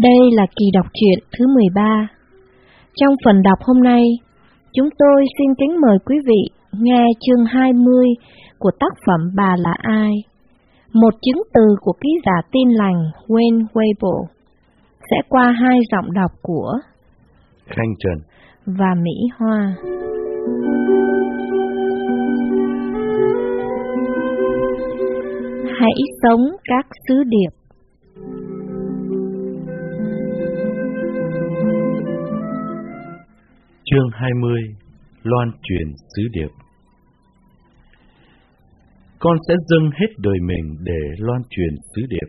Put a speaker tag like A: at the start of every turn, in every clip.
A: Đây là kỳ đọc truyện thứ 13. Trong phần đọc hôm nay, chúng tôi xin kính mời quý vị nghe chương 20 của tác phẩm Bà là ai? Một chứng từ của ký giả Tin Lành Wayne Weibo sẽ qua hai giọng đọc của
B: Khanh Trần
A: và Mỹ Hoa. Hãy sống các sứ điệp.
B: Chương 20. Loan truyền sứ điệp. Con sẽ dâng hết đời mình để loan truyền sứ điệp.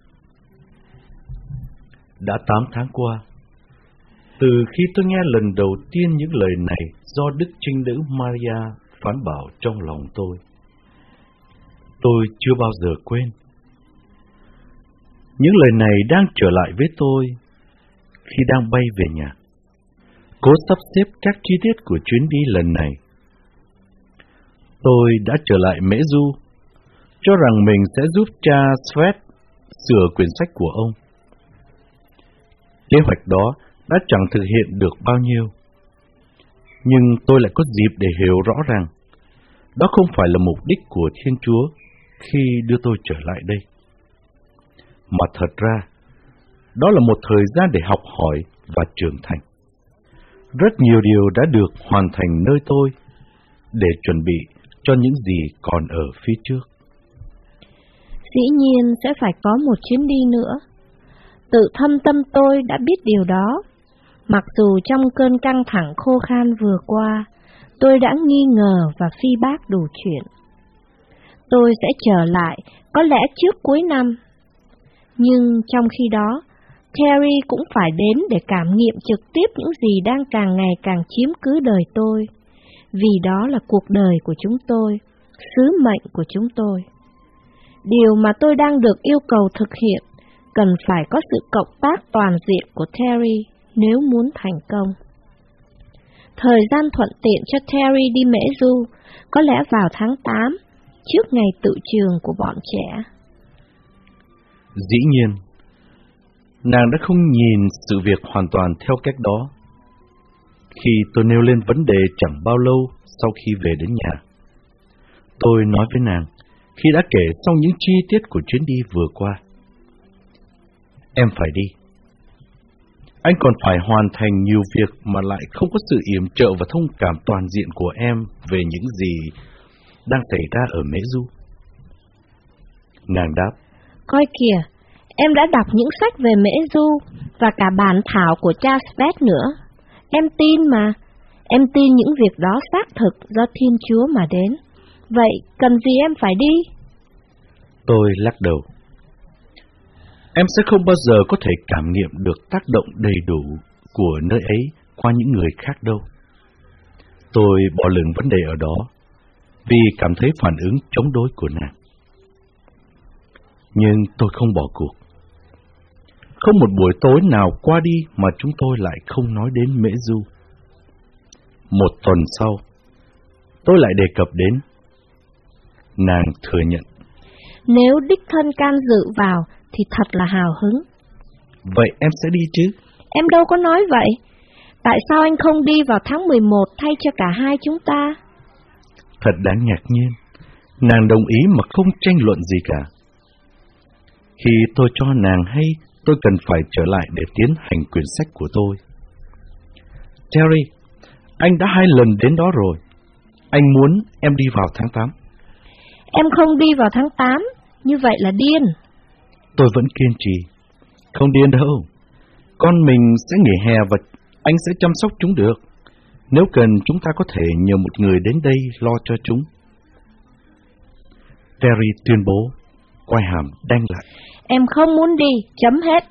B: Đã 8 tháng qua, từ khi tôi nghe lần đầu tiên những lời này do Đức Trinh Nữ Maria phán bảo trong lòng tôi chưa bao giờ quên. Những lời này đang trở lại với tôi khi đang bay về nhà, cố sắp xếp các chi tiết của chuyến đi lần này. Tôi đã trở lại Mễ Du, cho rằng mình sẽ giúp cha Svet sửa quyển sách của ông. Kế hoạch đó đã chẳng thực hiện được bao nhiêu, nhưng tôi lại có dịp để hiểu rõ rằng đó không phải là mục đích của Thiên Chúa khi đưa tôi trở lại đây. Mà thật ra, đó là một thời gian để học hỏi và trưởng thành. Rất nhiều điều đã được hoàn thành nơi tôi để chuẩn bị cho những gì còn ở phía trước.
A: Dĩ nhiên sẽ phải có một chuyến đi nữa. Tự thâm tâm tôi đã biết điều đó. Mặc dù trong cơn căng thẳng khô khan vừa qua, tôi đã nghi ngờ và phi bác đủ chuyện. Tôi sẽ trở lại, có lẽ trước cuối năm. Nhưng trong khi đó, Terry cũng phải đến để cảm nghiệm trực tiếp những gì đang càng ngày càng chiếm cứ đời tôi. Vì đó là cuộc đời của chúng tôi, sứ mệnh của chúng tôi. Điều mà tôi đang được yêu cầu thực hiện cần phải có sự cộng tác toàn diện của Terry nếu muốn thành công. Thời gian thuận tiện cho Terry đi Mễ Du có lẽ vào tháng 8, trước ngày tự trường của bọn trẻ.
B: Dĩ nhiên, nàng đã không nhìn sự việc hoàn toàn theo cách đó. Khi tôi nêu lên vấn đề chẳng bao lâu sau khi về đến nhà, tôi nói với nàng khi đã kể xong những chi tiết của chuyến đi vừa qua: em phải đi. Anh còn phải hoàn thành nhiều việc mà lại không có sự yểm trợ và thông cảm toàn diện của em về những gì đang xảy ra ở Mễ Du. Nàng đáp:
A: Coi kìa, em đã đọc những sách về Mễ Du và cả bản thảo của cha Svet nữa. Em tin mà. Em tin những việc đó xác thực do Thiên Chúa mà đến. Vậy cần gì em phải đi?
B: Tôi lắc đầu. Em sẽ không bao giờ có thể cảm nghiệm được tác động đầy đủ của nơi ấy qua những người khác đâu. Tôi bỏ lửng vấn đề ở đó vì cảm thấy phản ứng chống đối của nàng. Nhưng tôi không bỏ cuộc. Không một buổi tối nào qua đi mà chúng tôi lại không nói đến Mễ Du. Một tuần sau, tôi lại đề cập đến. Nàng thừa nhận:
A: Nếu đích thân can dự vào thì thật là hào hứng.
B: Vậy em sẽ đi chứ?
A: Em đâu có nói vậy. Tại sao anh không đi vào tháng 11 thay cho cả hai chúng ta?
B: Thật đáng ngạc nhiên, nàng đồng ý mà không tranh luận gì cả. Khi tôi cho nàng hay tôi cần phải trở lại để tiến hành quyển sách của tôi. Terry, anh đã 2 lần đến đó rồi. Anh muốn em đi vào tháng 8.
A: Em không đi vào tháng 8, như vậy là điên.
B: Tôi vẫn kiên trì. Không điên đâu. Con mình sẽ nghỉ hè và anh sẽ chăm sóc chúng được. Nếu cần chúng ta có thể nhờ một người đến đây lo cho chúng. Terry tuyên bố, quay hàm đanh lại.
A: Em không muốn đi, chấm hết.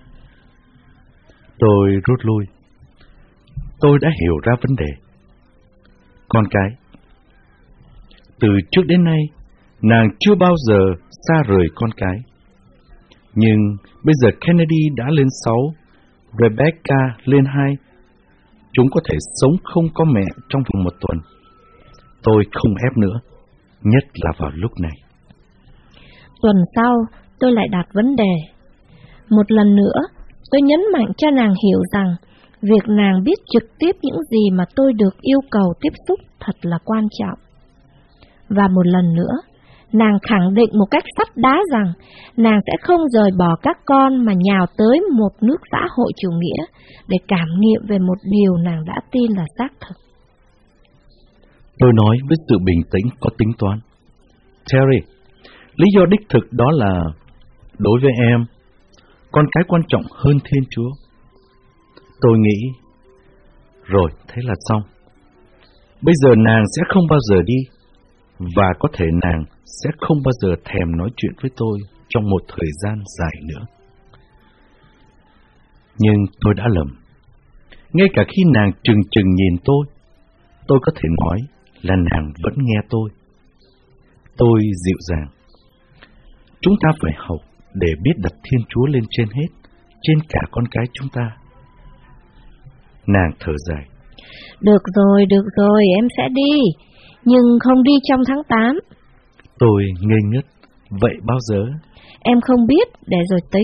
B: Tôi rút lui. Tôi đã hiểu ra vấn đề. Con cái. Từ trước đến nay, nàng chưa bao giờ xa rời con cái. Nhưng bây giờ Kennedy đã lên 6, Rebecca lên 2. Chúng có thể sống không có mẹ trong vòng 1 tuần. Tôi không ép nữa, nhất là vào lúc này.
A: Tuần sau, tôi lại đặt vấn đề. Một lần nữa, tôi nhấn mạnh cho nàng hiểu rằng việc nàng biết trực tiếp những gì mà tôi được yêu cầu tiếp xúc thật là quan trọng. Và một lần nữa, nàng khẳng định một cách sắt đá rằng nàng sẽ không rời bỏ các con mà nhào tới một nước xã hội chủ nghĩa để cảm nghiệm về một điều nàng đã tin là xác thực.
B: Tôi nói với sự bình tĩnh có tính toán. Terry, lý do đích thực đó là, đối với em, con cái quan trọng hơn Thiên Chúa. Tôi nghĩ, rồi thế là xong. Bây giờ nàng sẽ không bao giờ đi, và có thể nàng sẽ không bao giờ thèm nói chuyện với tôi trong một thời gian dài nữa. Nhưng tôi đã lầm. Ngay cả khi nàng trừng trừng nhìn tôi có thể nói là nàng vẫn nghe tôi. Tôi dịu dàng. Chúng ta phải học để biết đặt Thiên Chúa lên trên hết, trên cả con cái chúng ta. Nàng thở dài.
A: Được rồi, em sẽ đi, nhưng không đi trong tháng 8.
B: Tôi ngây ngất. Vậy bao giờ?
A: Em không biết, để rồi tính.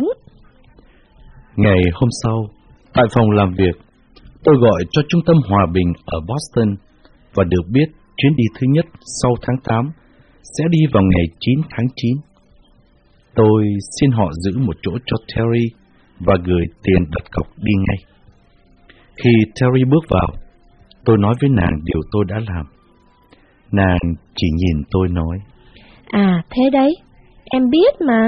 B: Ngày hôm sau, tại phòng làm việc, tôi gọi cho Trung tâm Hòa bình ở Boston và được biết chuyến đi thứ nhất sau tháng 8 sẽ đi vào ngày 9 tháng 9. Tôi xin họ giữ một chỗ cho Terry và gửi tiền đặt cọc đi ngay. Khi Terry bước vào, tôi nói với nàng điều tôi đã làm. Nàng chỉ nhìn tôi nói:
A: À, thế đấy, em biết mà.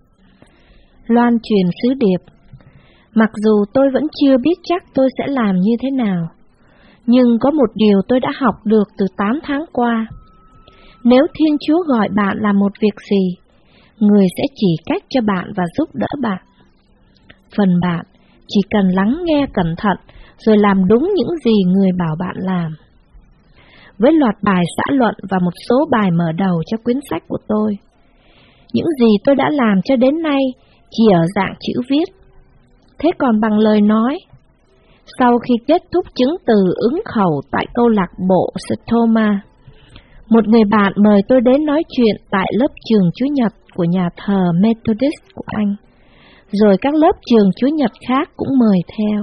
A: Loan truyền sứ điệp. Mặc dù tôi vẫn chưa biết chắc tôi sẽ làm như thế nào, nhưng có một điều tôi đã học được từ 8 tháng qua. Nếu Thiên Chúa gọi bạn làm một việc gì, Người sẽ chỉ cách cho bạn và giúp đỡ bạn. Phần bạn chỉ cần lắng nghe cẩn thận rồi làm đúng những gì Người bảo bạn làm. Với loạt bài xã luận và một số bài mở đầu cho quyển sách của tôi, những gì tôi đã làm cho đến nay chỉ ở dạng chữ viết. Thế còn bằng lời nói, sau khi kết thúc chứng từ ứng khẩu tại câu lạc bộ Stoma, một người bạn mời tôi đến nói chuyện tại lớp trường Chúa Nhật của nhà thờ Methodist của anh, rồi các lớp trường Chúa Nhật khác cũng mời theo.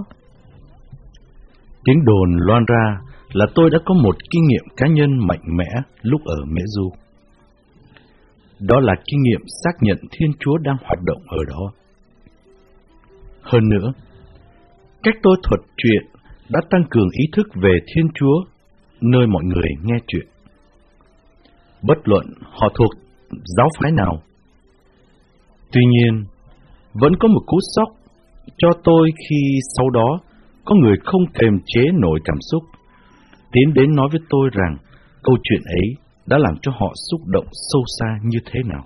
B: Tiếng đồn loan ra là tôi đã có một kinh nghiệm cá nhân mạnh mẽ lúc ở Mễ Du. Đó là kinh nghiệm xác nhận Thiên Chúa đang hoạt động ở đó. Hơn nữa, cách tôi thuật chuyện đã tăng cường ý thức về Thiên Chúa nơi mọi người nghe chuyện. Bất luận họ thuộc giáo phái nào. Tuy nhiên, vẫn có một cú sốc cho tôi khi sau đó có người không kềm chế nổi cảm xúc tiến đến nói với tôi rằng câu chuyện ấy đã làm cho họ xúc động sâu xa như thế nào.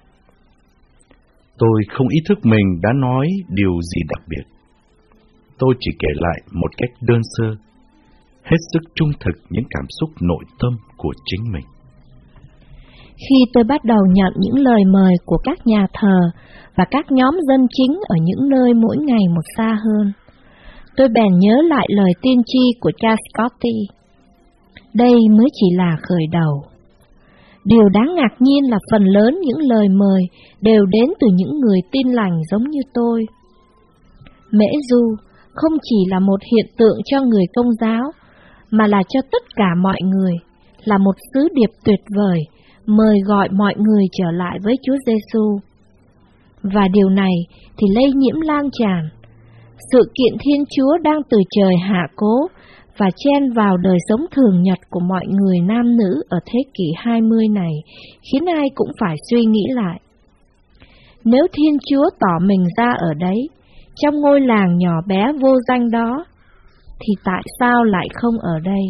B: Tôi không ý thức mình đã nói điều gì đặc biệt. Tôi chỉ kể lại một cách đơn sơ, hết sức trung thực những cảm xúc nội tâm của chính mình.
A: Khi tôi bắt đầu nhận những lời mời của các nhà thờ và các nhóm dân chính ở những nơi mỗi ngày một xa hơn, tôi bèn nhớ lại lời tiên tri của cha Scotty. Đây mới chỉ là khởi đầu. Điều đáng ngạc nhiên là phần lớn những lời mời đều đến từ những người tin lành giống như tôi. Mễ Du không chỉ là một hiện tượng cho người Công giáo, mà là cho tất cả mọi người, là một sứ điệp tuyệt vời, mời gọi mọi người trở lại với Chúa Giêsu. Và điều này thì lây nhiễm lan tràn. Sự kiện Thiên Chúa đang từ trời hạ cố và chen vào đời sống thường nhật của mọi người nam nữ ở thế kỷ 20 này, khiến ai cũng phải suy nghĩ lại. Nếu Thiên Chúa tỏ mình ra ở đấy, trong ngôi làng nhỏ bé vô danh đó, thì tại sao lại không ở đây?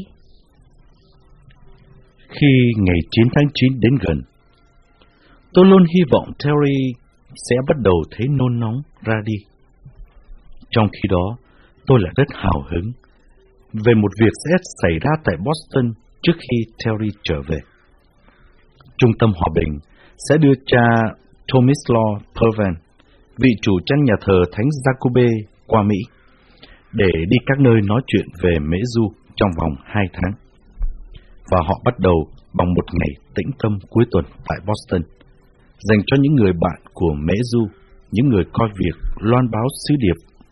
B: Khi ngày 9 tháng 9 đến gần, tôi luôn hy vọng Terry sẽ bắt đầu thấy nôn nóng ra đi. Trong khi đó, tôi lại rất hào hứng về một việc sẽ xảy ra tại Boston trước khi Terry trở về. Trung tâm Hòa bình sẽ đưa cha Tomislav Pervan, vị chủ căn nhà thờ Thánh Jacobe, qua Mỹ để đi các nơi nói chuyện về Mễ Du trong vòng 2 tháng. Và họ bắt đầu bằng một ngày tĩnh tâm cuối tuần tại Boston, dành cho những người bạn của Mễ Du, những người coi việc loan báo sứ điệp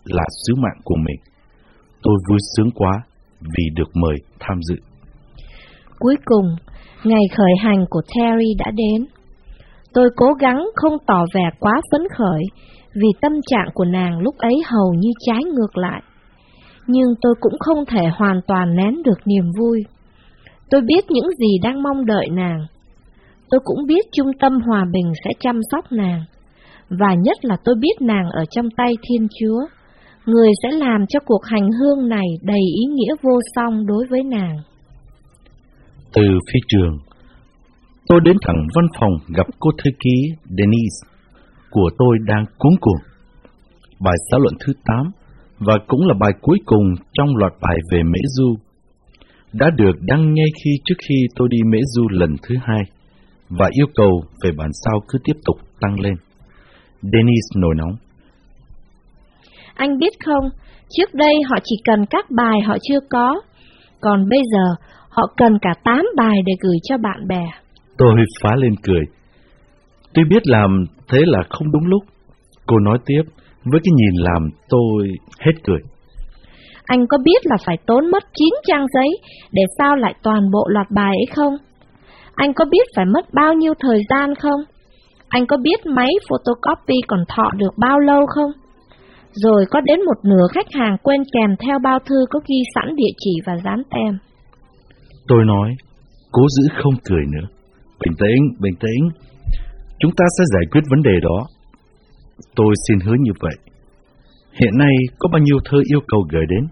B: là sứ mạng của mình. Tôi vui sướng quá vì được mời tham dự.
A: Cuối cùng, ngày khởi hành của Terry đã đến. Tôi cố gắng không tỏ vẻ quá phấn khởi, vì tâm trạng của nàng lúc ấy hầu như trái ngược lại. Nhưng tôi cũng không thể hoàn toàn nén được niềm vui. Tôi biết những gì đang mong đợi nàng. Tôi cũng biết Trung tâm Hòa Bình sẽ chăm sóc nàng. Và nhất là tôi biết nàng ở trong tay Thiên Chúa, người sẽ làm cho cuộc hành hương này đầy ý nghĩa vô song đối với nàng.
B: Từ phi trường, tôi đến thẳng văn phòng gặp cô thư ký Denise của tôi đang cuống cuồng. Bài xã luận thứ 8 và cũng là bài cuối cùng trong loạt bài về Mễ Du đã được đăng ngay trước khi tôi đi Mễ Du lần thứ 2 và yêu cầu về bản sao cứ tiếp tục tăng lên. Denise nổi nóng.
A: Anh biết không, trước đây họ chỉ cần các bài họ chưa có, còn bây giờ họ cần cả 8 bài để gửi cho bạn bè.
B: Tôi phá lên cười. Tôi biết làm thế là không đúng lúc. Cô nói tiếp, với cái nhìn làm tôi hết cười.
A: Anh có biết là phải tốn mất 9 trang giấy để sao lại toàn bộ loạt bài ấy không? Anh có biết phải mất bao nhiêu thời gian không? Anh có biết máy photocopy còn thọ được bao lâu không? Rồi có đến một nửa khách hàng quên kèm theo bao thư có ghi sẵn địa chỉ và dán tem.
B: Tôi nói, cố giữ không cười nữa. Bình tĩnh. Chúng ta sẽ giải quyết vấn đề đó. Tôi xin hứa như vậy. Hiện nay có bao nhiêu thơ yêu cầu gửi đến?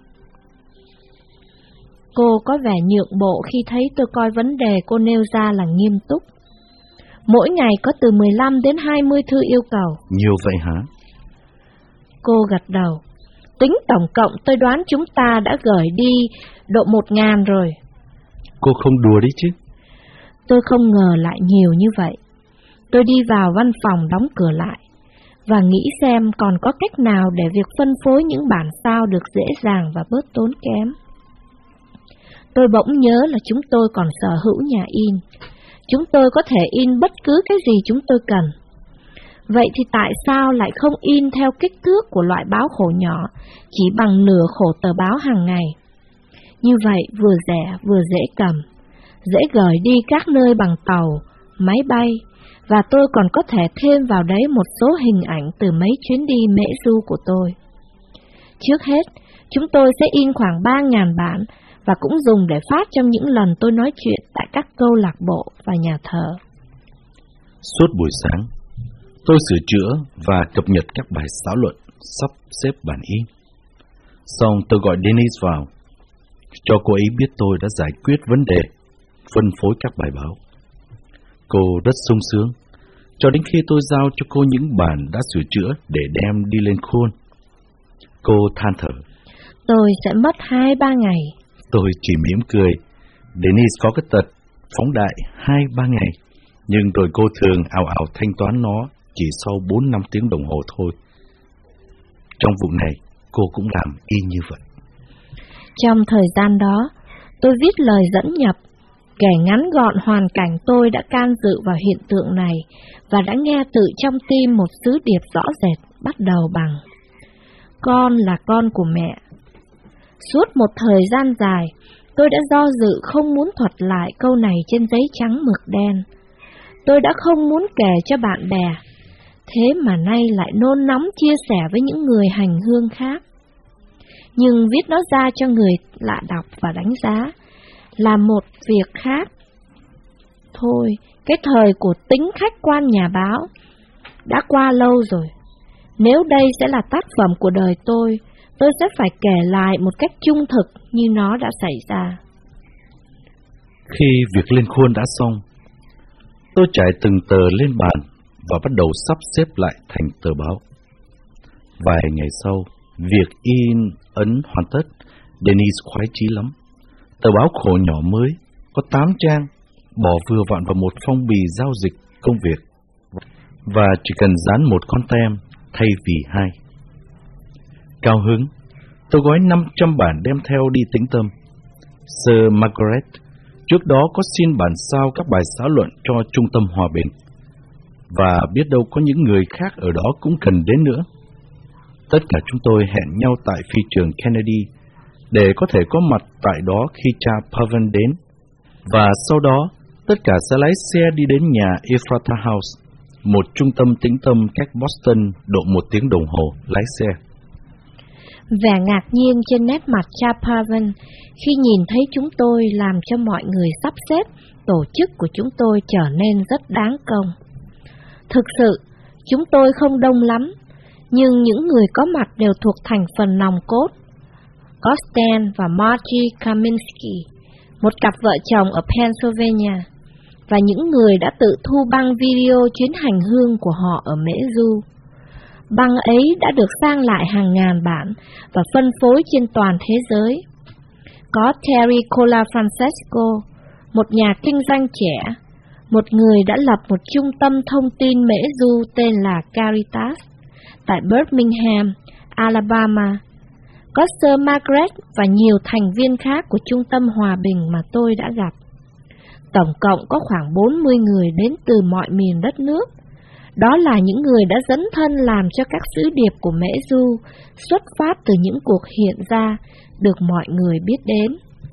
A: Cô có vẻ nhượng bộ khi thấy tôi coi vấn đề cô nêu ra là nghiêm túc. Mỗi ngày có từ 15 đến 20 thư yêu cầu.
B: Nhiều vậy hả?
A: Cô gật đầu. Tính tổng cộng tôi đoán chúng ta đã gửi đi độ 1.000 rồi.
B: Cô không đùa đấy chứ?
A: Tôi không ngờ lại nhiều như vậy. Tôi đi vào văn phòng đóng cửa lại và nghĩ xem còn có cách nào để việc phân phối những bản sao được dễ dàng và bớt tốn kém. Tôi bỗng nhớ là chúng tôi còn sở hữu nhà in. Chúng tôi có thể in bất cứ cái gì chúng tôi cần. Vậy thì tại sao lại không in theo kích thước của loại báo khổ nhỏ, chỉ bằng nửa khổ tờ báo hàng ngày? Như vậy vừa rẻ vừa dễ cầm, dễ gửi đi các nơi bằng tàu, máy bay, và tôi còn có thể thêm vào đấy một số hình ảnh từ mấy chuyến đi Mễ Du của tôi. Trước hết, chúng tôi sẽ in khoảng 3.000 bản và cũng dùng để phát trong những lần tôi nói chuyện tại các câu lạc bộ và nhà thờ.
B: Suốt buổi sáng, tôi sửa chữa và cập nhật các bài xã luận, sắp xếp bản in. Xong tôi gọi Denise vào, cho cô ấy biết tôi đã giải quyết vấn đề phân phối các bài báo. Cô rất sung sướng, cho đến khi tôi giao cho cô những bản đã sửa chữa để đem đi lên khuôn. Cô than thở.
A: Tôi sẽ mất 2-3 ngày.
B: Tôi chỉ mỉm cười. Denise có cái tật phóng đại 2-3 ngày, nhưng rồi cô thường ào ào thanh toán nó chỉ sau 4-5 tiếng đồng hồ thôi. Trong vụ này, cô cũng làm y như vậy.
A: Trong thời gian đó, tôi viết lời dẫn nhập, kể ngắn gọn hoàn cảnh tôi đã can dự vào hiện tượng này và đã nghe tự trong tim một sứ điệp rõ rệt bắt đầu bằng: con là con của mẹ. Suốt một thời gian dài, tôi đã do dự không muốn thuật lại câu này trên giấy trắng mực đen. Tôi đã không muốn kể cho bạn bè, thế mà nay lại nôn nóng chia sẻ với những người hành hương khác. Nhưng viết nó ra cho người lạ đọc và đánh giá là một việc khác. Thôi, cái thời của tính khách quan nhà báo đã qua lâu rồi. Nếu đây sẽ là tác phẩm của đời tôi sẽ phải kể lại một cách trung thực như nó đã xảy ra.
B: Khi việc lên khuôn đã xong, tôi trải từng tờ lên bàn và bắt đầu sắp xếp lại thành tờ báo. Vài ngày sau, việc in ấn hoàn tất, Denise khoái chí lắm. Tờ báo khổ nhỏ mới, có 8 trang, bỏ vừa vặn vào một phong bì giao dịch công việc, và chỉ cần dán một con tem thay vì 2. Cao hứng, tôi gói 500 bản đem theo đi Tĩnh Tâm. Sir Margaret trước đó có xin bản sao các bài xã luận cho Trung tâm Hòa Bình, và biết đâu có những người khác ở đó cũng cần đến nữa. Tất cả chúng tôi hẹn nhau tại phi trường Kennedy để có thể có mặt tại đó khi cha Pavan đến, và sau đó tất cả sẽ lái xe đi đến nhà Ephrata House, một trung tâm tĩnh tâm cách Boston độ 1 tiếng đồng hồ lái xe.
A: Vẻ ngạc nhiên trên nét mặt cha Pavan khi nhìn thấy chúng tôi làm cho mọi người sắp xếp tổ chức của chúng tôi trở nên rất đáng công. Thực sự, chúng tôi không đông lắm, nhưng những người có mặt đều thuộc thành phần nòng cốt. Có Stan và Margie Kaminsky, một cặp vợ chồng ở Pennsylvania, và những người đã tự thu băng video chuyến hành hương của họ ở Mễ Du. Băng ấy đã được sang lại hàng ngàn bản và phân phối trên toàn thế giới. Có Terry Colafrancesco, một nhà kinh doanh trẻ, một người đã lập một trung tâm thông tin Mễ Du tên là Caritas tại Birmingham, Alabama. Có Sir Margaret và nhiều thành viên khác của Trung tâm Hòa Bình mà tôi đã gặp. Tổng cộng có khoảng 40 người đến từ mọi miền đất nước. Đó là những người đã dấn thân làm cho các sứ điệp của Mễ Du xuất phát từ những cuộc hiện ra được mọi người biết đến.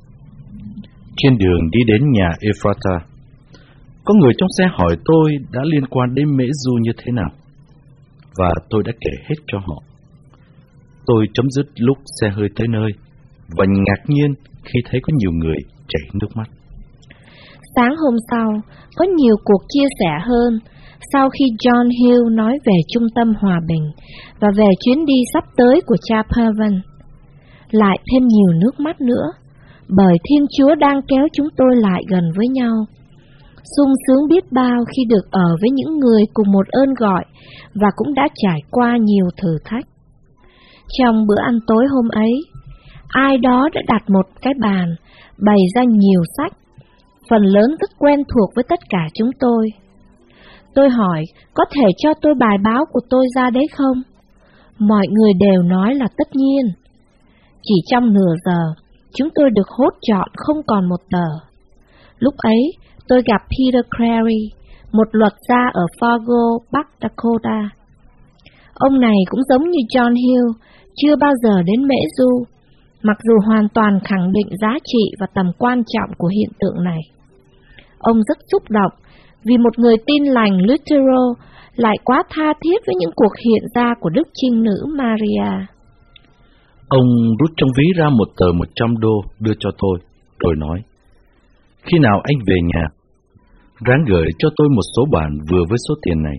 B: Trên đường đi đến nhà Ephrata, có người trong xe hỏi tôi đã liên quan đến Mễ Du như thế nào, và tôi đã kể hết cho họ. Tôi chấm dứt lúc xe hơi tới nơi, và ngạc nhiên khi thấy có nhiều người chảy nước mắt.
A: Sáng hôm sau, có nhiều cuộc chia sẻ hơn sau khi John Hill nói về Trung tâm Hòa Bình và về chuyến đi sắp tới của cha Pavan. Lại thêm nhiều nước mắt nữa, bởi Thiên Chúa đang kéo chúng tôi lại gần với nhau. Sung sướng biết bao khi được ở với những người cùng một ơn gọi và cũng đã trải qua nhiều thử thách. Trong bữa ăn tối hôm ấy, ai đó đã đặt một cái bàn, bày ra nhiều sách, phần lớn rất quen thuộc với tất cả chúng tôi. Tôi hỏi, có thể cho tôi bài báo của tôi ra đấy không? Mọi người đều nói là tất nhiên. Chỉ trong nửa giờ, chúng tôi được hốt trọn không còn một tờ. Lúc ấy, tôi gặp Peter Crary, một luật gia ở Fargo, Bắc Dakota. Ông này cũng giống như John Hill, chưa bao giờ đến Mễ Du, mặc dù hoàn toàn khẳng định giá trị và tầm quan trọng của hiện tượng này. Ông rất xúc động vì một người tin lành Lutero lại quá tha thiết với những cuộc hiện ra của Đức Trinh Nữ Maria.
B: Ông rút trong ví ra một tờ $100 đưa cho tôi, rồi nói, khi nào anh về nhà, ráng gửi cho tôi một số bản vừa với số tiền này.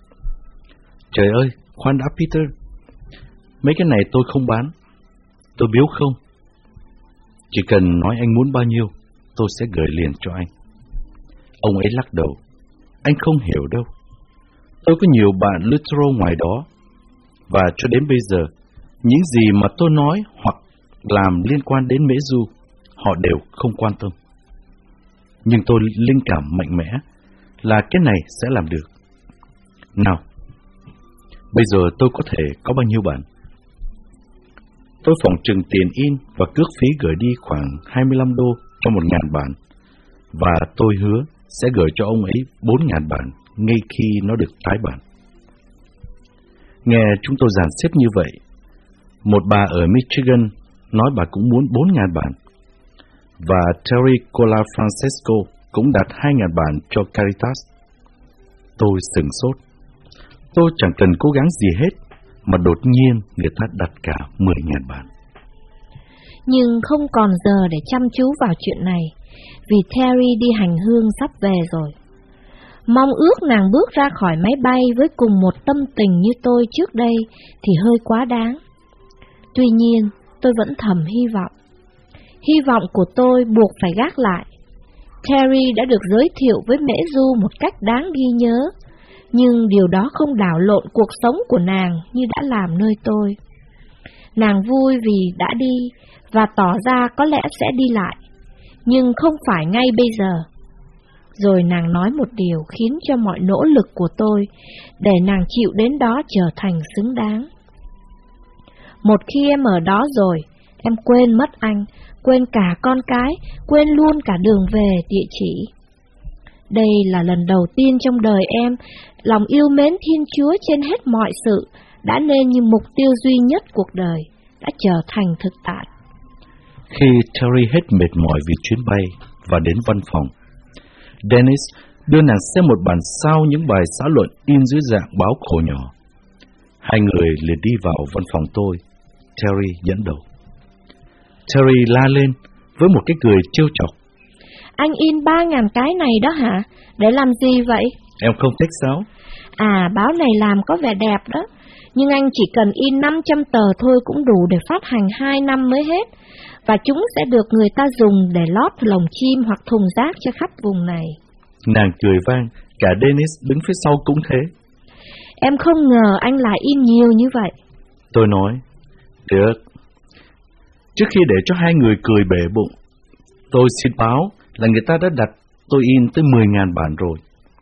B: Trời ơi, khoan đã Peter, mấy cái này tôi không bán, tôi biếu không. Chỉ cần nói anh muốn bao nhiêu, tôi sẽ gửi liền cho anh. Ông ấy lắc đầu, anh không hiểu đâu. Tôi có nhiều bạn Lutero ngoài đó, và cho đến bây giờ, những gì mà tôi nói hoặc làm liên quan đến Mễ Du, họ đều không quan tâm. Nhưng tôi linh cảm mạnh mẽ là cái này sẽ làm được. Nào, bây giờ tôi có thể có bao nhiêu bản? Tôi phỏng chừng tiền in và cước phí gửi đi khoảng $25 cho 1.000 bản, và tôi hứa sẽ gửi cho ông ấy 4.000 bản ngay khi nó được tái bản. Nghe chúng tôi dàn xếp như vậy, một bà ở Michigan nói bà cũng muốn 4.000 bản, và Terry Colafrancesco cũng đặt 2.000 bản cho Caritas. Tôi sửng sốt. Tôi chẳng cần cố gắng gì hết, mà đột nhiên người ta đặt cả 10.000 bản.
A: Nhưng không còn giờ để chăm chú vào chuyện này, vì Terry đi hành hương sắp về rồi. Mong ước nàng bước ra khỏi máy bay với cùng một tâm tình như tôi trước đây thì hơi quá đáng. Tuy nhiên, tôi vẫn thầm hy vọng. Hy vọng của tôi buộc phải gác lại. Terry đã được giới thiệu với Mễ Du một cách đáng ghi nhớ, nhưng điều đó không đảo lộn cuộc sống của nàng như đã làm nơi tôi. Nàng vui vì đã đi và tỏ ra có lẽ sẽ đi lại, nhưng không phải ngay bây giờ. Rồi nàng nói một điều khiến cho mọi nỗ lực của tôi để nàng chịu đến đó trở thành xứng đáng. Một khi em ở đó rồi, em quên mất anh, quên cả con cái, quên luôn cả đường về địa chỉ. Đây là lần đầu tiên trong đời em, lòng yêu mến Thiên Chúa trên hết mọi sự đã nên như mục tiêu duy nhất cuộc đời, đã trở thành thực tại.
B: Khi Terry hết mệt mỏi vì chuyến bay và đến văn phòng, Dennis đưa nàng xem một bản sao những bài xã luận in dưới dạng báo khổ nhỏ. Hai người liền đi vào văn phòng tôi. Terry dẫn đầu. Terry la lên với một cái cười trêu chọc.
A: Anh in 3.000 cái này đó hả? Để làm gì vậy?
B: Em không thích sao?
A: À, báo này làm có vẻ đẹp đó. Nhưng anh chỉ cần in 500 tờ thôi cũng đủ để phát hành 2 năm mới hết. Và chúng sẽ được người ta dùng để lót lồng chim hoặc thùng rác cho khắp vùng này.
B: Nàng cười vang, cả Dennis đứng phía sau cũng thế.
A: Em không ngờ anh lại in nhiều như vậy.
B: Tôi nói, được. Trước khi để cho hai người cười bể bụng, tôi xin báo là người ta đã đặt tôi in tới 10.000 bản rồi.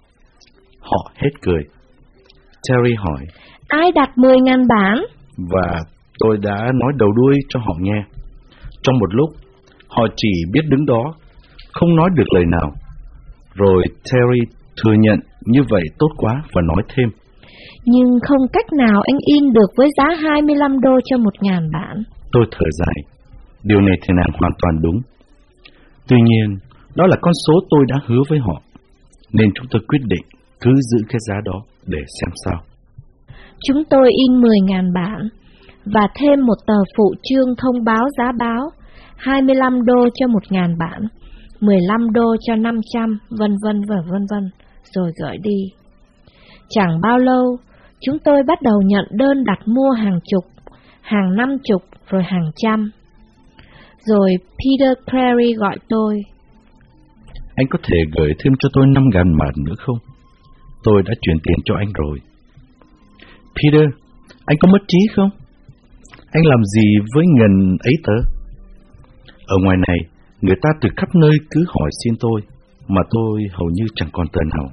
B: Họ hết cười. Terry hỏi,
A: ai đặt 10.000 bản?
B: Và tôi đã nói đầu đuôi cho họ nghe. Trong một lúc, họ chỉ biết đứng đó, không nói được lời nào. Rồi Terry thừa nhận như vậy tốt quá và nói thêm.
A: Nhưng không cách nào anh in được với giá 25 đô cho 1.000 bản.
B: Tôi thở dài. Điều này thì nàng hoàn toàn đúng. Tuy nhiên, đó là con số tôi đã hứa với họ, nên chúng tôi quyết định cứ giữ cái giá đó để xem sao.
A: Chúng tôi in 10.000 bản và thêm một tờ phụ chương thông báo giá báo, 25 đô cho 1.000 bản, 15 đô cho 500, vân vân và vân vân, rồi gửi đi. Chẳng bao lâu, chúng tôi bắt đầu nhận đơn đặt mua hàng chục, hàng 50, rồi hàng trăm. Rồi Peter Clary gọi tôi.
B: Anh có thể gửi thêm cho tôi 5.000 bản nữa không? Tôi đã chuyển tiền cho anh rồi. Peter, anh có mất trí không? Anh làm gì với ngần ấy tớ? Ở ngoài này, người ta từ khắp nơi cứ hỏi xin tôi, mà tôi hầu như chẳng còn tờ nào.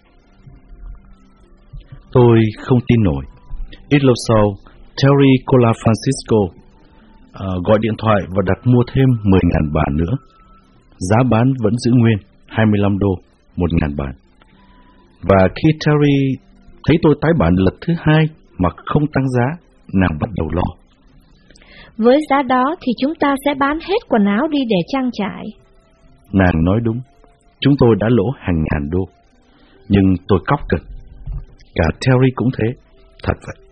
B: Tôi không tin nổi. Ít lâu sau, Terry Colafrancisco gọi điện thoại và đặt mua thêm 10.000 bản nữa. Giá bán vẫn giữ nguyên, 25 đô, 1.000 bản. Và khi Terry thấy tôi tái bản lần thứ 2 mà không tăng giá, nàng bắt đầu lo.
A: Với giá đó thì chúng ta sẽ bán hết quần áo đi để trang trải.
B: Nàng nói đúng, chúng tôi đã lỗ hàng ngàn đô. Nhưng tôi cóc cực. Cả Terry cũng thế, thật vậy.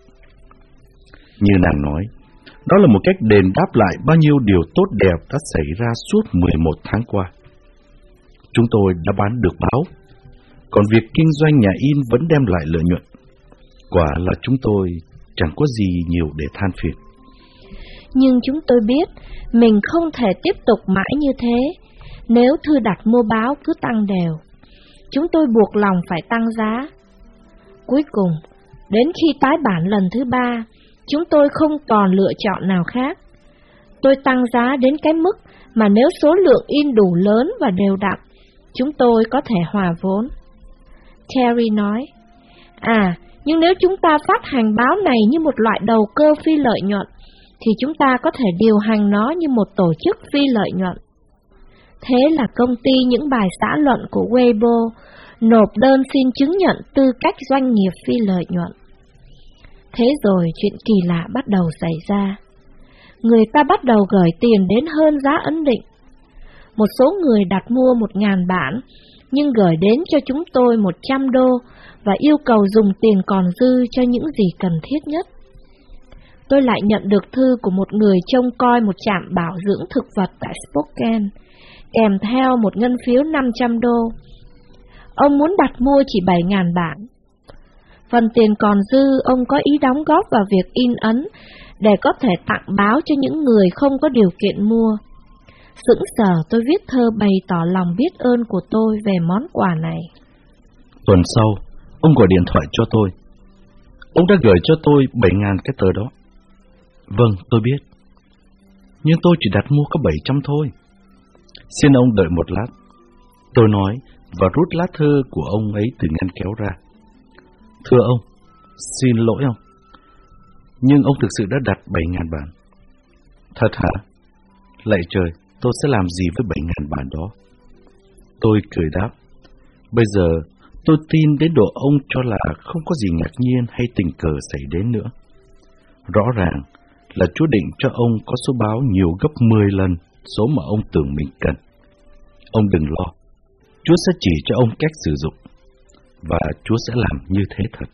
B: Như nàng nói, đó là một cách đền đáp lại bao nhiêu điều tốt đẹp đã xảy ra suốt 11 tháng qua. Chúng tôi đã bán được báo, còn việc kinh doanh nhà in vẫn đem lại lợi nhuận. Quả là chúng tôi chẳng có gì nhiều để than phiền.
A: Nhưng chúng tôi biết mình không thể tiếp tục mãi như thế nếu thư đặt mua báo cứ tăng đều. Chúng tôi buộc lòng phải tăng giá. Cuối cùng, đến khi tái bản lần thứ 3, chúng tôi không còn lựa chọn nào khác. Tôi tăng giá đến cái mức mà nếu số lượng in đủ lớn và đều đặn, chúng tôi có thể hòa vốn. Terry nói, nhưng nếu chúng ta phát hành báo này như một loại đầu cơ phi lợi nhuận, thì chúng ta có thể điều hành nó như một tổ chức phi lợi nhuận. Thế là công ty những bài xã luận của Weibo nộp đơn xin chứng nhận tư cách doanh nghiệp phi lợi nhuận. Thế rồi chuyện kỳ lạ bắt đầu xảy ra. Người ta bắt đầu gửi tiền đến hơn giá ấn định. Một số người đặt mua 1.000 bản, nhưng gửi đến cho chúng tôi 100 đô và yêu cầu dùng tiền còn dư cho những gì cần thiết nhất. Tôi lại nhận được thư của một người trông coi một trạm bảo dưỡng thực vật tại Spokane, kèm theo một ngân phiếu 500 đô. Ông muốn đặt mua chỉ 7.000 bản. Phần tiền còn dư ông có ý đóng góp vào việc in ấn để có thể tặng báo cho những người không có điều kiện mua. Sững sờ tôi viết thơ bày tỏ lòng biết ơn của tôi về món quà này.
B: Tuần sau, ông gọi điện thoại cho tôi. Ông đã gửi cho tôi 7.000 cái tờ đó. Vâng, tôi biết. Nhưng tôi chỉ đặt mua có 700 thôi. Xin ông đợi một lát. Tôi nói và rút lá thư của ông ấy từ ngăn kéo ra. Thưa ông, xin lỗi ông, nhưng ông thực sự đã đặt 7.000 bản. Thật hả? Lạy trời, tôi sẽ làm gì với 7.000 bản đó? Tôi cười đáp. Bây giờ tôi tin đến độ ông cho là không có gì ngạc nhiên hay tình cờ xảy đến nữa. Rõ ràng là Chúa định cho ông có số báo nhiều gấp 10 lần số mà ông tưởng mình cần. Ông đừng lo, Chúa sẽ chỉ cho ông cách sử dụng, và Chúa sẽ làm như thế thật.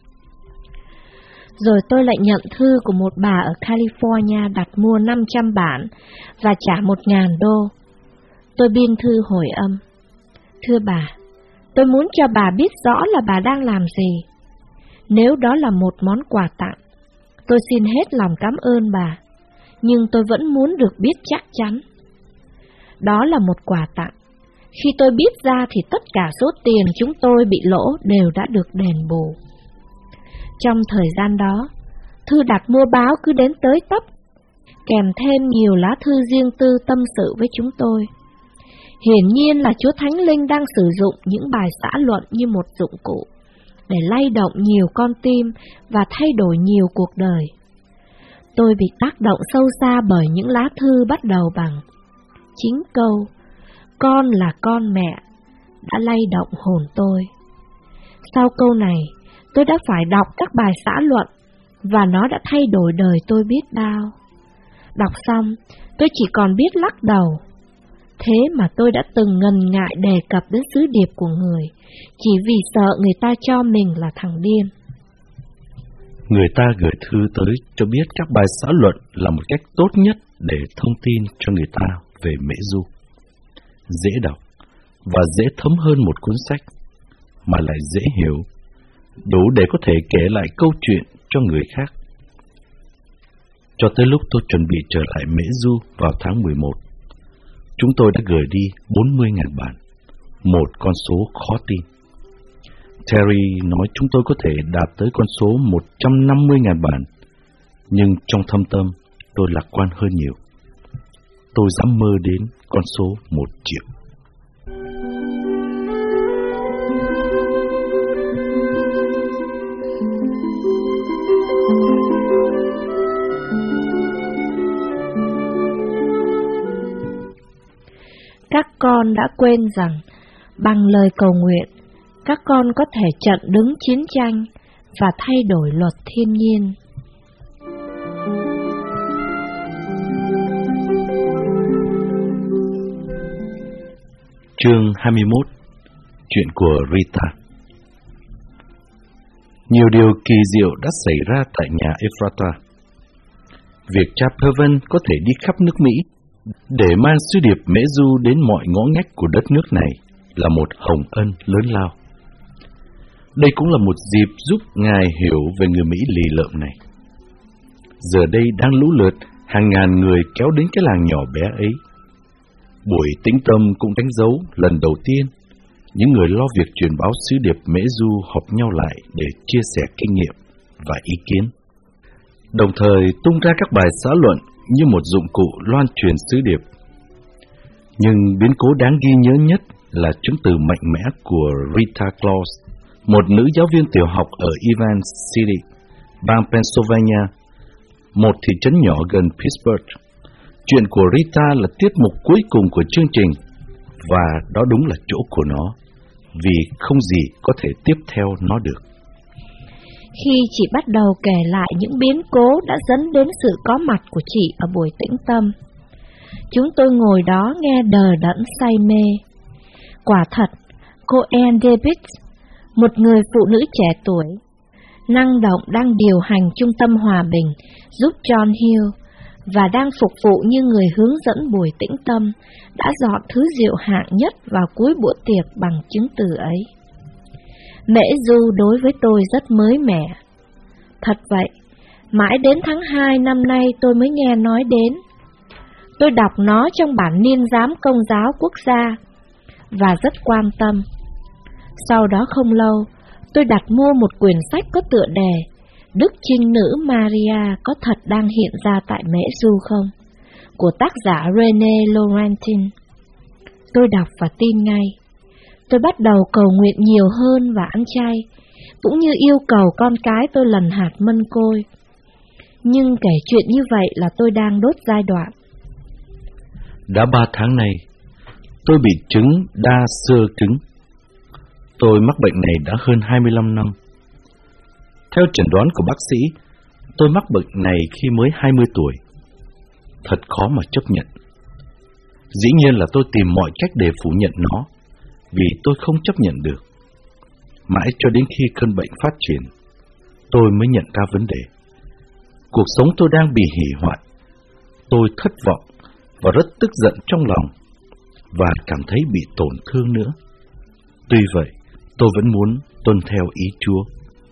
A: Rồi tôi lại nhận thư của một bà ở California đặt mua 500 bản và trả 1.000 đô. Tôi biên thư hồi âm: Thưa bà, tôi muốn cho bà biết rõ là bà đang làm gì. Nếu đó là một món quà tặng, tôi xin hết lòng cảm ơn bà, nhưng tôi vẫn muốn được biết chắc chắn. Đó là một quà tặng. Khi tôi biết ra thì tất cả số tiền chúng tôi bị lỗ đều đã được đền bù. Trong thời gian đó, thư đặt mua báo cứ đến tới tấp, kèm thêm nhiều lá thư riêng tư tâm sự với chúng tôi. Hiển nhiên là Chúa Thánh Linh đang sử dụng những bài xã luận như một dụng cụ để lay động nhiều con tim và thay đổi nhiều cuộc đời. Tôi bị tác động sâu xa bởi những lá thư bắt đầu bằng chính câu "Con là con mẹ" đã lay động hồn tôi. Sau câu này, tôi đã phải đọc các bài xã luận và nó đã thay đổi đời tôi biết bao. Đọc xong, tôi chỉ còn biết lắc đầu. Thế mà tôi đã từng ngần ngại đề cập đến sứ điệp của người, chỉ vì sợ người ta cho mình là thằng điên.
B: Người ta gửi thư tới cho biết các bài xã luận là một cách tốt nhất để thông tin cho người ta về Mễ Du. Dễ đọc và dễ thấm hơn một cuốn sách, mà lại dễ hiểu, đủ để có thể kể lại câu chuyện cho người khác. Cho tới lúc tôi chuẩn bị trở lại Mễ Du vào tháng 11, chúng tôi đã gửi đi 40.000 bản, một con số khó tin. Terry nói chúng tôi có thể đạt tới con số 150.000 bản, nhưng trong thâm tâm tôi lạc quan hơn nhiều. Tôi dám mơ đến con số 1 triệu.
A: Các con đã quên rằng, bằng lời cầu nguyện, các con có thể chặn đứng chiến tranh và thay đổi luật thiên nhiên.
B: Chương 21. Chuyện của Rita. Nhiều điều kỳ diệu đã xảy ra tại nhà Ephrata. Việc cha Pervin có thể đi khắp nước Mỹ để mang sứ điệp Mễ Du đến mọi ngõ ngách của đất nước này là một hồng ân lớn lao. Đây cũng là một dịp giúp Ngài hiểu về người Mỹ lì lợm này. Giờ đây đang lũ lượt, hàng ngàn người kéo đến cái làng nhỏ bé ấy. Buổi tĩnh tâm cũng đánh dấu lần đầu tiên những người lo việc truyền báo sứ điệp Mễ Du họp nhau lại để chia sẻ kinh nghiệm và ý kiến, đồng thời tung ra các bài xã luận như một dụng cụ loan truyền sứ điệp. Nhưng biến cố đáng ghi nhớ nhất là chứng từ mạnh mẽ của Rita Claus, một nữ giáo viên tiểu học ở Evans City, bang Pennsylvania, một thị trấn nhỏ gần Pittsburgh. Chuyện của Rita là tiết mục cuối cùng của chương trình, và đó đúng là chỗ của nó, vì không gì có thể tiếp theo nó được.
A: Khi chị bắt đầu kể lại những biến cố đã dẫn đến sự có mặt của chị ở buổi tĩnh tâm, chúng tôi ngồi đó nghe đờ đẫn say mê. Quả thật, cô Ann Davis, một người phụ nữ trẻ tuổi, năng động đang điều hành trung tâm hòa bình giúp John Hill và đang phục vụ như người hướng dẫn buổi tĩnh tâm, đã dọn thứ rượu hạng nhất vào cuối bữa tiệc bằng chứng từ ấy. Mễ Du đối với tôi rất mới mẻ. Thật vậy, mãi đến tháng 2 năm nay tôi mới nghe nói đến. Tôi đọc nó trong bản niên giám Công giáo Quốc gia và rất quan tâm. Sau đó không lâu, tôi đặt mua một quyển sách có tựa đề Đức Trinh Nữ Maria có thật đang hiện ra tại Mễ Du không? Của tác giả René Laurentin. Tôi đọc và tin ngay. Tôi bắt đầu cầu nguyện nhiều hơn và ăn chay, cũng như yêu cầu con cái tôi lần hạt mân côi. Nhưng kể chuyện như vậy là tôi đang đốt giai đoạn.
B: Đã 3 tháng nay, tôi bị chứng đa xơ cứng. Tôi mắc bệnh này đã hơn 25 năm. Theo chẩn đoán của bác sĩ, tôi mắc bệnh này khi mới 20 tuổi. Thật khó mà chấp nhận. Dĩ nhiên là tôi tìm mọi cách để phủ nhận nó, vì tôi không chấp nhận được. Mãi cho đến khi cơn bệnh phát triển, tôi mới nhận ra vấn đề. Cuộc sống tôi đang bị hủy hoại. Tôi thất vọng và rất tức giận trong lòng, và cảm thấy bị tổn thương nữa. Tuy vậy, tôi vẫn muốn tuân theo ý Chúa.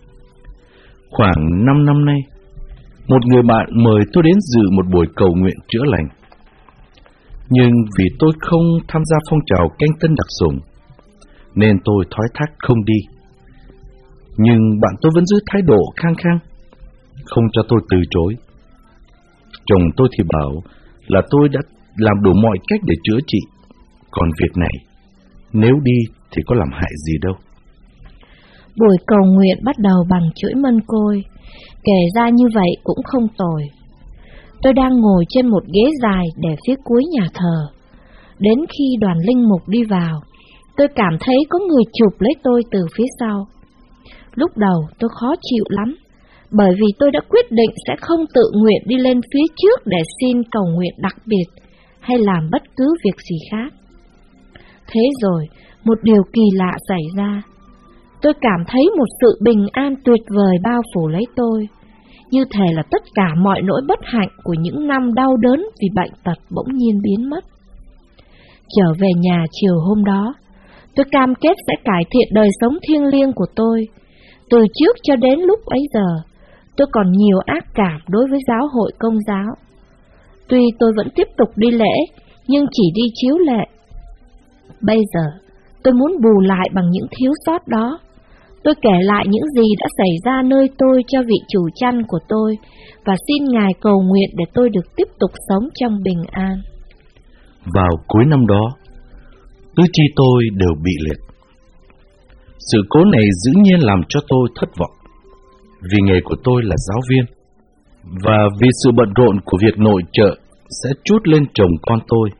B: Khoảng 5 năm nay, một người bạn mời tôi đến dự một buổi cầu nguyện chữa lành. Nhưng vì tôi không tham gia phong trào canh tân đặc sủng, nên tôi thoái thác không đi. Nhưng bạn tôi vẫn giữ thái độ khăng khăng, không cho tôi từ chối. Chồng tôi thì bảo là tôi đã làm đủ mọi cách để chữa trị, còn việc này, nếu đi thì có làm hại gì đâu.
A: Buổi cầu nguyện bắt đầu bằng chuỗi mân côi, kể ra như vậy cũng không tồi. Tôi đang ngồi trên một ghế dài để phía cuối nhà thờ. Đến khi đoàn linh mục đi vào, tôi cảm thấy có người chụp lấy tôi từ phía sau. Lúc đầu tôi khó chịu lắm, bởi vì tôi đã quyết định sẽ không tự nguyện đi lên phía trước để xin cầu nguyện đặc biệt hay làm bất cứ việc gì khác. Thế rồi, một điều kỳ lạ xảy ra. Tôi cảm thấy một sự bình an tuyệt vời bao phủ lấy tôi, như thể là tất cả mọi nỗi bất hạnh của những năm đau đớn vì bệnh tật bỗng nhiên biến mất. Trở về nhà chiều hôm đó, tôi cam kết sẽ cải thiện đời sống thiêng liêng của tôi. Từ trước cho đến lúc ấy giờ, tôi còn nhiều ác cảm đối với giáo hội Công giáo. Tuy tôi vẫn tiếp tục đi lễ, nhưng chỉ đi chiếu lệ. Bây giờ, tôi muốn bù lại bằng những thiếu sót đó. Tôi kể lại những gì đã xảy ra nơi tôi cho vị chủ chăn của tôi và xin Ngài cầu nguyện để tôi được tiếp tục sống trong bình an.
B: Vào cuối năm đó, tứ chi tôi đều bị liệt. Sự cố này dĩ nhiên làm cho tôi thất vọng, vì nghề của tôi là giáo viên, và vì sự bận rộn của việc nội trợ sẽ trút lên chồng con tôi.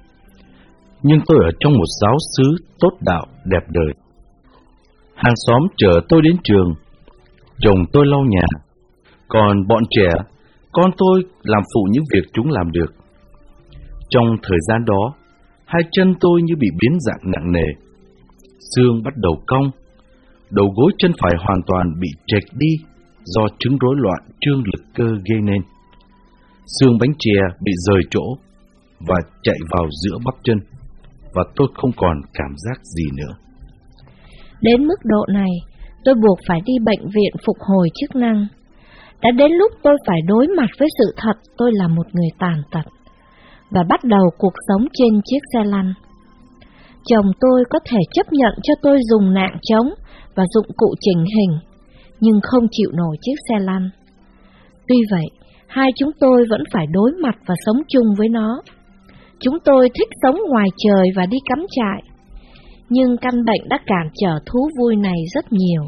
B: Nhưng tôi ở trong một giáo xứ tốt đạo đẹp đời. Hàng xóm chở tôi đến trường, chồng tôi lau nhà, còn bọn trẻ, con tôi làm phụ những việc chúng làm được. Trong thời gian đó, hai chân tôi như bị biến dạng nặng nề, xương bắt đầu cong, đầu gối chân phải hoàn toàn bị trệch đi do chứng rối loạn trương lực cơ gây nên. Xương bánh chè bị rời chỗ và chạy vào giữa bắp chân, và tôi không còn cảm giác gì nữa.
A: Đến mức độ này, tôi buộc phải đi bệnh viện phục hồi chức năng. Đã đến lúc tôi phải đối mặt với sự thật tôi là một người tàn tật, và bắt đầu cuộc sống trên chiếc xe lăn. Chồng tôi có thể chấp nhận cho tôi dùng nạng trống và dụng cụ chỉnh hình, nhưng không chịu nổi chiếc xe lăn. Tuy vậy, hai chúng tôi vẫn phải đối mặt và sống chung với nó. Chúng tôi thích sống ngoài trời và đi cắm trại, nhưng căn bệnh đã cản trở thú vui này rất nhiều.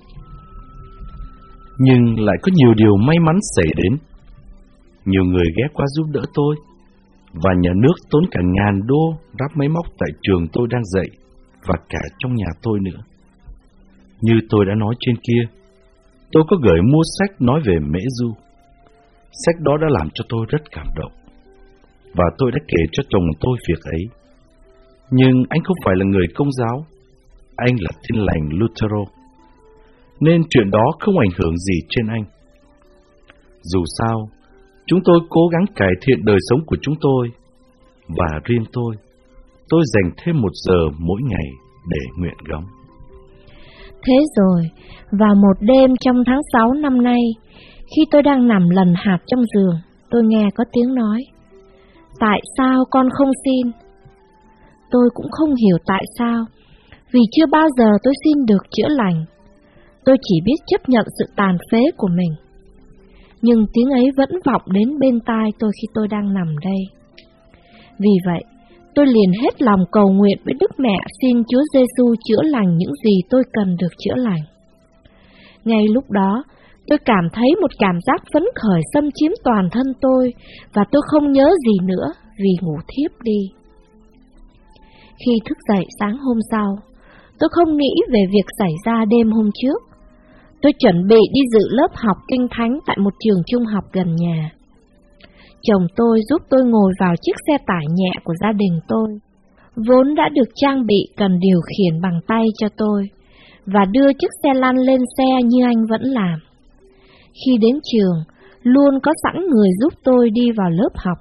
B: Nhưng lại có nhiều điều may mắn xảy đến. Nhiều người ghé qua giúp đỡ tôi, và nhà nước tốn cả $1,000 đắp máy móc tại trường tôi đang dạy, và cả trong nhà tôi nữa. Như tôi đã nói trên kia, tôi có gửi mua sách nói về Mễ Du. Sách đó đã làm cho tôi rất cảm động, và tôi đã kể cho chồng tôi việc ấy. Nhưng anh không phải là người Công giáo, anh là Tin lành Luthero, nên chuyện đó không ảnh hưởng gì trên anh. Dù sao, chúng tôi cố gắng cải thiện đời sống của chúng tôi, và riêng tôi dành thêm 1 giờ mỗi ngày để nguyện góng.
A: Thế rồi, vào một đêm trong tháng 6 năm nay, khi tôi đang nằm lần hạt trong giường, tôi nghe có tiếng nói: "Tại sao con không xin?" Tôi cũng không hiểu tại sao, vì chưa bao giờ tôi xin được chữa lành. Tôi chỉ biết chấp nhận sự tàn phế của mình. Nhưng tiếng ấy vẫn vọng đến bên tai tôi khi tôi đang nằm đây. Vì vậy, tôi liền hết lòng cầu nguyện với Đức Mẹ xin Chúa Giêsu chữa lành những gì tôi cần được chữa lành. Ngay lúc đó, tôi cảm thấy một cảm giác phấn khởi xâm chiếm toàn thân tôi, và tôi không nhớ gì nữa vì ngủ thiếp đi. Khi thức dậy sáng hôm sau, tôi không nghĩ về việc xảy ra đêm hôm trước. tôi chuẩn bị đi dự lớp học kinh thánh tại một trường trung học gần nhà. Chồng tôi giúp tôi ngồi vào chiếc xe tải nhẹ của gia đình tôi, vốn đã được trang bị cần điều khiển bằng tay cho tôi, và đưa chiếc xe lăn lên xe như anh vẫn làm. Khi đến trường, luôn có sẵn người giúp tôi đi vào lớp học.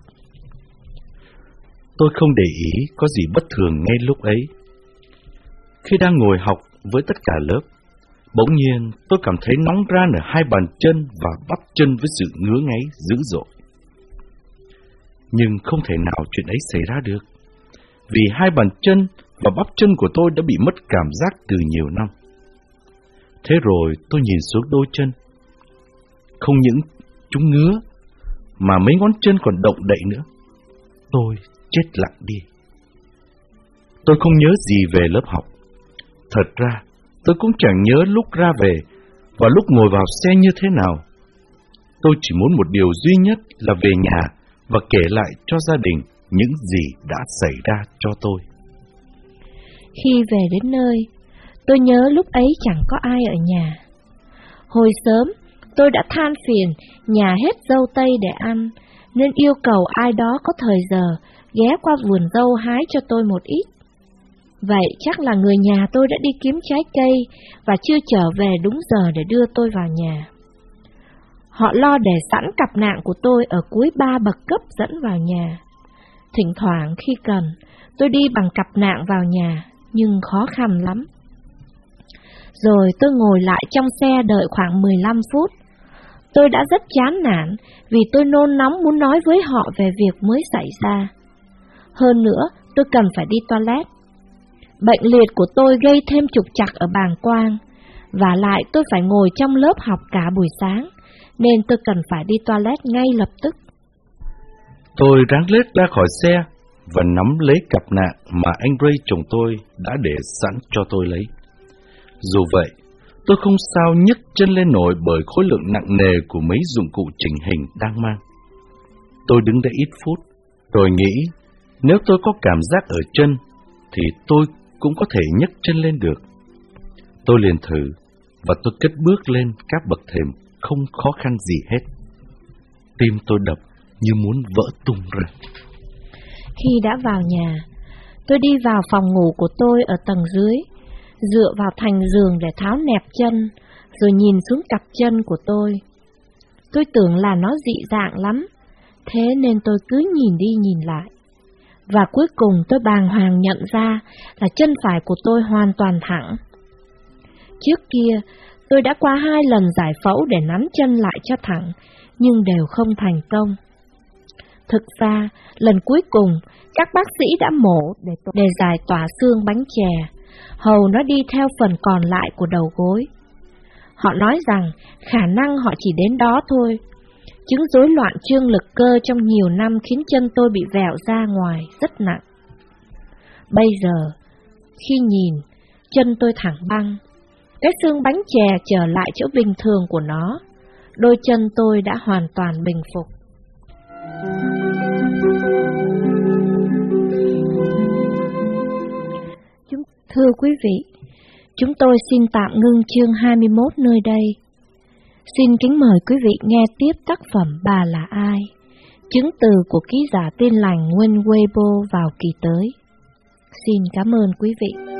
B: Tôi không để ý có gì bất thường ngay lúc ấy. Khi đang ngồi học với tất cả lớp, bỗng nhiên tôi cảm thấy nóng ran ở hai bàn chân và bắp chân với sự ngứa ngáy dữ dội. Nhưng không thể nào chuyện ấy xảy ra được, vì hai bàn chân và bắp chân của tôi đã bị mất cảm giác từ nhiều năm. Thế rồi tôi nhìn xuống đôi chân. Không những chúng ngứa, mà mấy ngón chân còn động đậy nữa. Tôi chết lặng đi. Tôi không nhớ gì về lớp học. Thật ra, tôi cũng chẳng nhớ lúc ra về và lúc ngồi vào xe như thế nào. Tôi chỉ muốn một điều duy nhất là về nhà và kể lại cho gia đình những gì đã xảy ra cho tôi.
A: Khi về đến nơi, tôi nhớ lúc ấy chẳng có ai ở nhà. Hồi sớm, tôi đã than phiền nhà hết dâu tây để ăn, nên yêu cầu ai đó có thời giờ ghé qua vườn dâu hái cho tôi một ít. Vậy chắc là người nhà tôi đã đi kiếm trái cây và chưa trở về đúng giờ để đưa tôi vào nhà. Họ lo để sẵn cặp nạng của tôi ở cuối 3 bậc cấp dẫn vào nhà. Thỉnh thoảng khi cần, tôi đi bằng cặp nạng vào nhà, nhưng khó khăn lắm. Rồi tôi ngồi lại trong xe đợi khoảng 15 phút. Tôi đã rất chán nản vì tôi nôn nóng muốn nói với họ về việc mới xảy ra. Hơn nữa, tôi cần phải đi toilet. Bệnh liệt của tôi gây thêm trục trặc ở bàng quang, và lại tôi phải ngồi trong lớp học cả buổi sáng, nên tôi cần phải đi toilet ngay lập tức.
B: Tôi ráng lết ra khỏi xe và nắm lấy cặp nạng mà anh Ray chồng tôi đã để sẵn cho tôi lấy. Dù vậy, tôi không sao nhấc chân lên nổi bởi khối lượng nặng nề của mấy dụng cụ chỉnh hình đang mang. Tôi đứng đây ít phút, rồi nghĩ nếu tôi có cảm giác ở chân thì tôi cũng có thể nhấc chân lên được. Tôi liền thử và tôi cất bước lên các bậc thềm không khó khăn gì hết. Tim tôi đập như muốn vỡ tung ra.
A: Khi đã vào nhà, tôi đi vào phòng ngủ của tôi ở tầng dưới, dựa vào thành giường để tháo nẹp chân, rồi nhìn xuống cặp chân của tôi. Tôi tưởng là nó dị dạng lắm, thế nên tôi cứ nhìn đi nhìn lại. Và cuối cùng tôi bàng hoàng nhận ra là chân phải của tôi hoàn toàn thẳng. Trước kia, tôi đã qua 2 lần giải phẫu để nắn chân lại cho thẳng, nhưng đều không thành công. Thực ra, lần cuối cùng, các bác sĩ đã mổ để giải tỏa xương bánh chè, hầu nó đi theo phần còn lại của đầu gối. Họ nói rằng khả năng họ chỉ đến đó thôi. Chứng rối loạn trương lực cơ trong nhiều năm khiến chân tôi bị vẹo ra ngoài rất nặng. Bây giờ, khi nhìn, chân tôi thẳng băng. Cái xương bánh chè trở lại chỗ bình thường của nó. Đôi chân tôi đã hoàn toàn bình phục. Thưa quý vị, chúng tôi xin tạm ngưng chương 21 nơi đây. Xin kính mời quý vị nghe tiếp tác phẩm Bà là ai? Chứng từ của ký giả Tin Lành Nguyên Weibo vào kỳ tới. Xin cảm ơn quý vị.